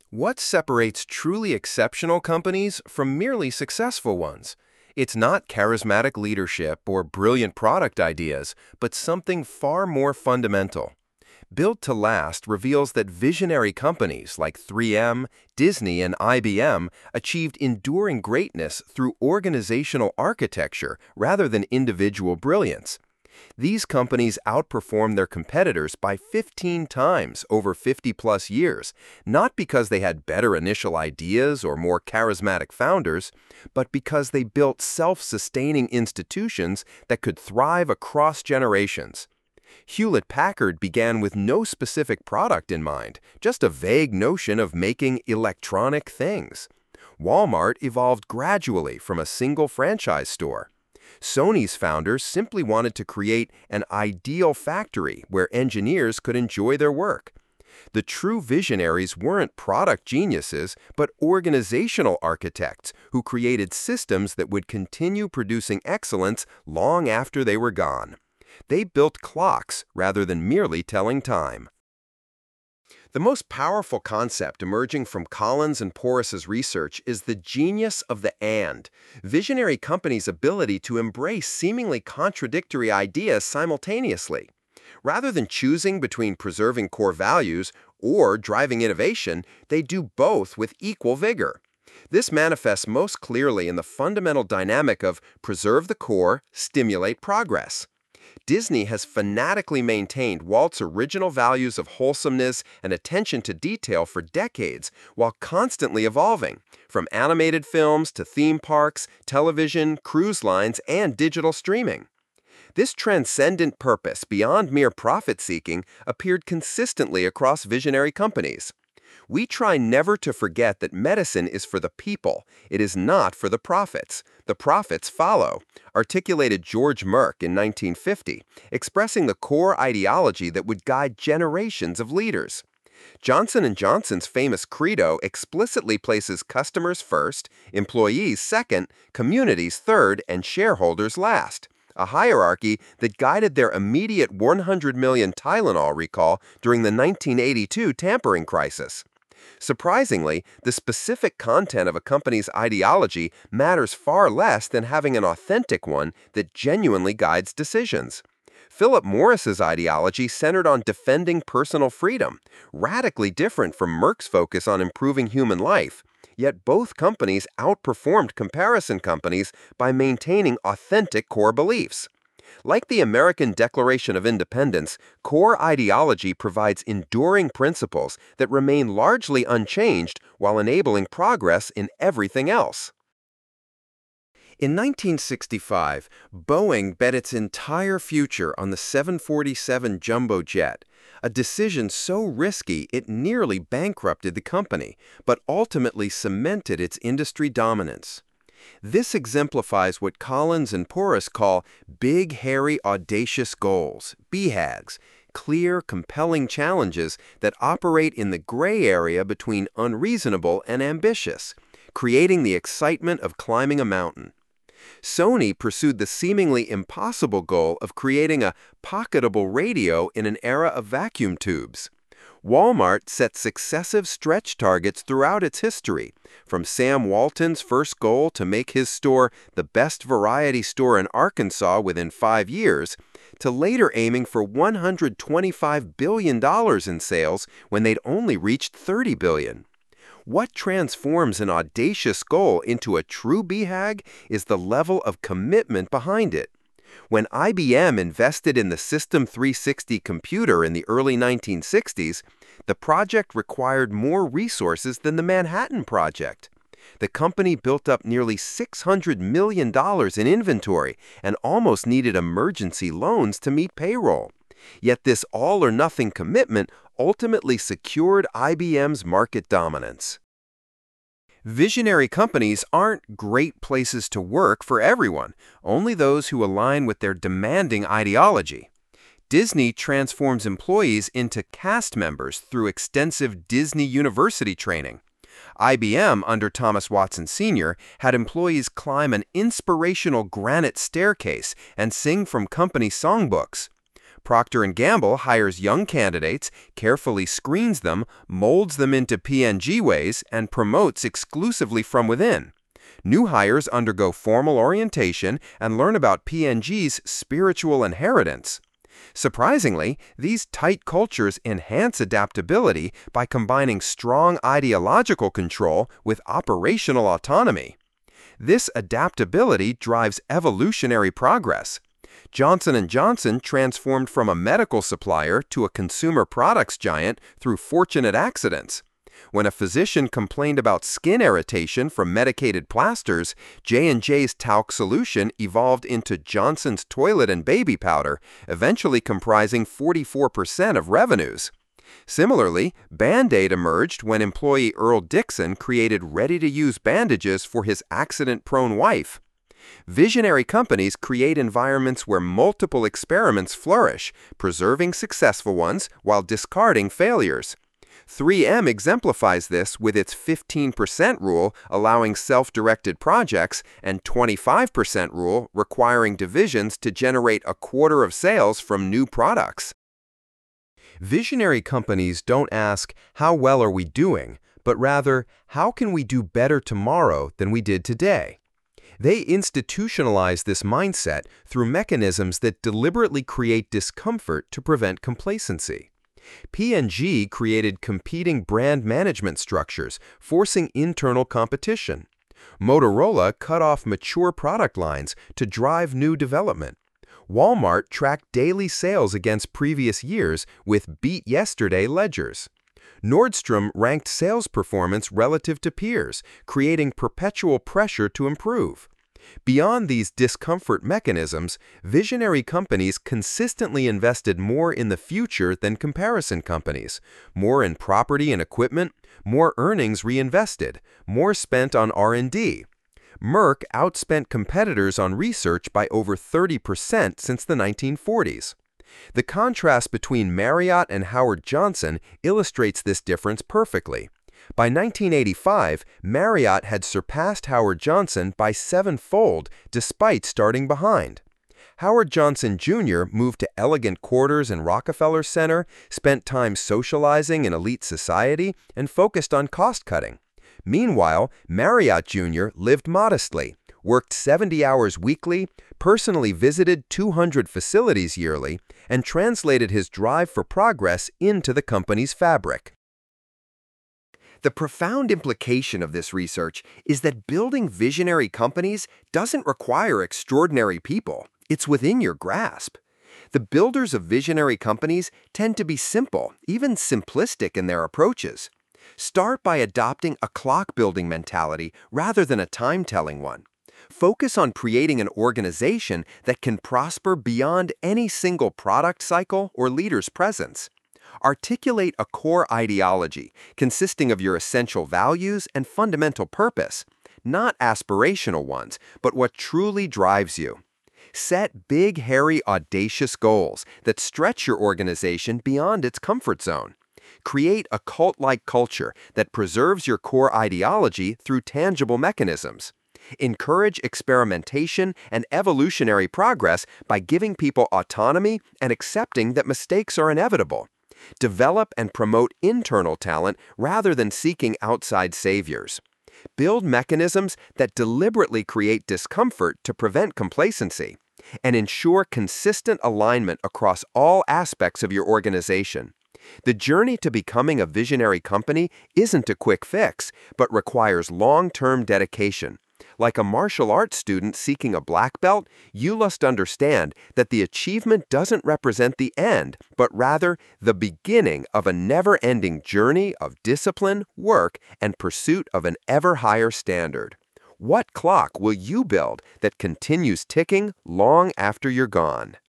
What separates truly exceptional companies from merely successful ones? It's not charismatic leadership or brilliant product ideas, but something far more fundamental. Built to Last reveals that visionary companies like 3M, Disney, and IBM achieved enduring greatness through organizational architecture rather than individual brilliance. These companies outperformed their competitors by 15 times over 50-plus years, not because they had better initial ideas or more charismatic founders, but because they built self-sustaining institutions that could thrive across generations. Hewlett-Packard began with no specific product in mind, just a vague notion of making electronic things. Walmart evolved gradually from a single franchise store. Sony's founders simply wanted to create an ideal factory where engineers could enjoy their work. The true visionaries weren't product geniuses, but organizational architects who created systems that would continue producing excellence long after they were gone. They built clocks rather than merely telling time. The most powerful concept emerging from Collins and Porras's research is the genius of the "and," visionary companies' ability to embrace seemingly contradictory ideas simultaneously. Rather than choosing between preserving core values or driving innovation, they do both with equal vigor. This manifests most clearly in the fundamental dynamic of preserve the core, stimulate progress. Disney has fanatically maintained Walt's original values of wholesomeness and attention to detail for decades, while constantly evolving, from animated films to theme parks, television, cruise lines, and digital streaming. This transcendent purpose beyond mere profit-seeking appeared consistently across visionary companies. We try never to forget that medicine is for the people. It is not for the profits. The profits follow, articulated George Merck in 1950, expressing the core ideology that would guide generations of leaders. Johnson & Johnson's famous credo explicitly places customers first, employees second, communities third, and shareholders last, a hierarchy that guided their immediate 100 million Tylenol recall during the 1982 tampering crisis. Surprisingly, the specific content of a company's ideology matters far less than having an authentic one that genuinely guides decisions. Philip Morris's ideology centered on defending personal freedom, radically different from Merck's focus on improving human life. Yet both companies outperformed comparison companies by maintaining authentic core beliefs. Like the American Declaration of Independence, core ideology provides enduring principles that remain largely unchanged while enabling progress in everything else. In 1965, Boeing bet its entire future on the 747 jumbo jet, a decision so risky it nearly bankrupted the company, but ultimately cemented its industry dominance. This exemplifies what Collins and Porras call big, hairy, audacious goals, BHAGs, clear, compelling challenges that operate in the gray area between unreasonable and ambitious, creating the excitement of climbing a mountain. Sony pursued the seemingly impossible goal of creating a pocketable radio in an era of vacuum tubes. Walmart set successive stretch targets throughout its history, from Sam Walton's first goal to make his store the best variety store in Arkansas within 5 years, to later aiming for $125 billion in sales when they'd only reached $30 billion. What transforms an audacious goal into a true BHAG is the level of commitment behind it. When IBM invested in the System 360 computer in the early 1960s, the project required more resources than the Manhattan Project. The company built up nearly $600 million in inventory and almost needed emergency loans to meet payroll. Yet this all-or-nothing commitment ultimately secured IBM's market dominance. Visionary companies aren't great places to work for everyone, only those who align with their demanding ideology. Disney transforms employees into cast members through extensive Disney University training. IBM, under Thomas Watson Sr., had employees climb an inspirational granite staircase and sing from company songbooks. Procter & Gamble hires young candidates, carefully screens them, molds them into P&G ways, and promotes exclusively from within. New hires undergo formal orientation and learn about P&G's spiritual inheritance. Surprisingly, these tight cultures enhance adaptability by combining strong ideological control with operational autonomy. This adaptability drives evolutionary progress. Johnson & Johnson transformed from a medical supplier to a consumer products giant through fortunate accidents. When a physician complained about skin irritation from medicated plasters, J&J's talc solution evolved into Johnson's toilet and baby powder, eventually comprising 44% of revenues. Similarly, Band-Aid emerged when employee Earl Dixon created ready-to-use bandages for his accident-prone wife. Visionary companies create environments where multiple experiments flourish, preserving successful ones while discarding failures. 3M exemplifies this with its 15% rule allowing self-directed projects and 25% rule requiring divisions to generate a quarter of sales from new products. Visionary companies don't ask, "How well are we doing?" but rather, "How can we do better tomorrow than we did today?" They institutionalize this mindset through mechanisms that deliberately create discomfort to prevent complacency. P&G created competing brand management structures, forcing internal competition. Motorola cut off mature product lines to drive new development. Walmart tracked daily sales against previous years with beat yesterday ledgers. Nordstrom ranked sales performance relative to peers, creating perpetual pressure to improve. Beyond these discomfort mechanisms, visionary companies consistently invested more in the future than comparison companies, more in property and equipment, more earnings reinvested, more spent on R&D. Merck outspent competitors on research by over 30% since the 1940s. The contrast between Marriott and Howard Johnson illustrates this difference perfectly. By 1985, Marriott had surpassed Howard Johnson by sevenfold despite starting behind. Howard Johnson Jr. moved to elegant quarters in Rockefeller Center, spent time socializing in elite society, and focused on cost-cutting. Meanwhile, Marriott Jr. lived modestly, worked 70 hours weekly, personally visited 200 facilities yearly, and translated his drive for progress into the company's fabric. The profound implication of this research is that building visionary companies doesn't require extraordinary people. It's within your grasp. The builders of visionary companies tend to be simple, even simplistic in their approaches. Start by adopting a clock-building mentality rather than a time-telling one. Focus on creating an organization that can prosper beyond any single product cycle or leader's presence. Articulate a core ideology consisting of your essential values and fundamental purpose, not aspirational ones, but what truly drives you. Set big, hairy, audacious goals that stretch your organization beyond its comfort zone. Create a cult-like culture that preserves your core ideology through tangible mechanisms. Encourage experimentation and evolutionary progress by giving people autonomy and accepting that mistakes are inevitable. Develop and promote internal talent rather than seeking outside saviors. Build mechanisms that deliberately create discomfort to prevent complacency, and ensure consistent alignment across all aspects of your organization. The journey to becoming a visionary company isn't a quick fix, but requires long-term dedication. Like a martial arts student seeking a black belt, you must understand that the achievement doesn't represent the end, but rather the beginning of a never-ending journey of discipline, work, and pursuit of an ever higher standard. What clock will you build that continues ticking long after you're gone?